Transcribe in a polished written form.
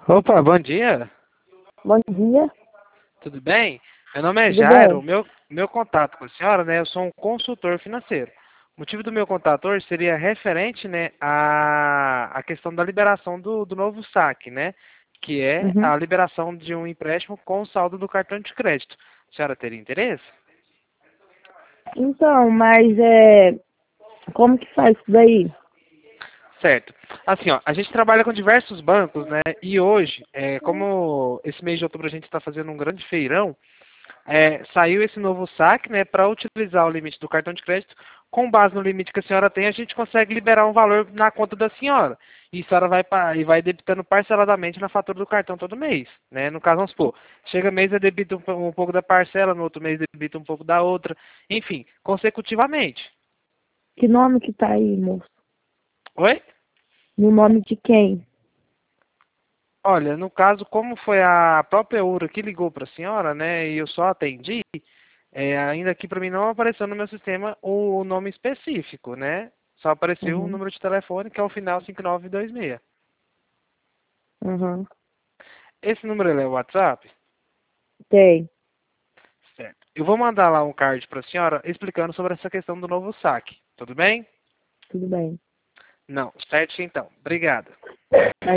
Opa, bom dia. Bom dia, Tudo bem? Meu nome é tudo Jairo. bem? Meu contato com a senhora, né? Eu sou um consultor financeiro. O motivo do meu contato hoje seria referente, né, à questão da liberação do novo saque, né? Que é Uhum. a liberação de um empréstimo com o saldo do cartão de crédito. A senhora teria interesse? Então, mas como que faz isso daí? Certo. Assim, ó, a gente trabalha com diversos bancos, né? E hoje, como esse mês de outubro a gente está fazendo um grande feirão, saiu esse novo saque, né, para utilizar o limite do cartão de crédito. Com base no limite que a senhora tem, a gente consegue liberar um valor na conta da senhora. E a senhora vai debitando parceladamente na fatura do cartão todo mês, né? No caso, vamos supor, chega mês eu debito um pouco da parcela, no outro mês debito um pouco da outra, enfim, consecutivamente. Que nome que tá aí, moço? Oi? No nome de quem? Olha, no caso, como foi a própria Euro que ligou para a senhora, né, e eu só atendi, ainda aqui para mim não apareceu no meu sistema o nome específico, né? Só apareceu o Uhum. número de telefone, que é o final 5926. Uhum. Esse número ele é o WhatsApp? Tem, Certo. Eu vou mandar lá um card para a senhora explicando sobre essa questão do novo saque. Tudo bem? tudo bem. Não. Certo, então. Obrigado.